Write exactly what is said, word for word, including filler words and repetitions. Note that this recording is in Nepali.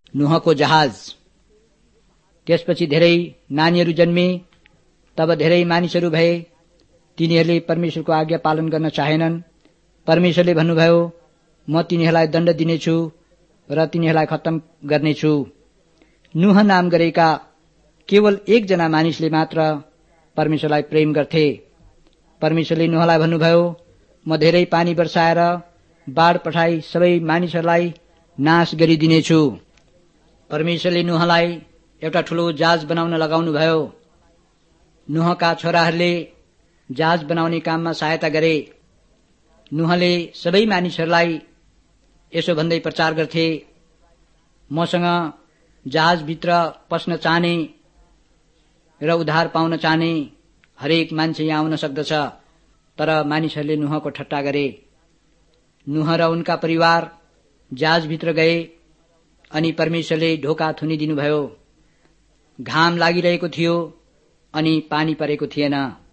नुहको जहाज। त्यसपछि धेरै नानीहरू जन्मे। तब धेरै मानिसहरू भए। तिनीहरूले परमेश्वरको आज्ञा पालन गर्न चाहेनन्। परमेश्वरले भन्नुभयो, म तिनीहरूलाई दण्ड दिनेछु र तिनीहरूलाई खत्तम गर्नेछु। नुह नाम गरेका केवल एकजना मानिसले मात्र परमेश्वरलाई प्रेम गर्थे। परमेश्वरले नुहलाई भन्नुभयो, म धेरै पानी बर्साएर बाढ पठाई सबै मानिसहरूलाई नाश गरिदिनेछु। परमेश्वरले नुहलाई एउटा ठूलो जहाज बनाउन लगाउनुभयो। नुहका छोराहरूले जहाज बनाउने काममा सहायता गरे। नुहले सबै मानिसहरूलाई यसो भन्दै प्रचार गर्थे, मसँग जहाजभित्र पस्न चाहने र उद्धार पाउन चाहने हरेक मान्छे यहाँ आउन सक्दछ। तर मानिसहरूले नुहको ठट्टा गरे। नुह र उनका परिवार जहाजभित्र गए अनि परमेश्वरले ढोका थुनिदिनुभयो। घाम लागिरहेको थियो अनि पानी परेको थिएन।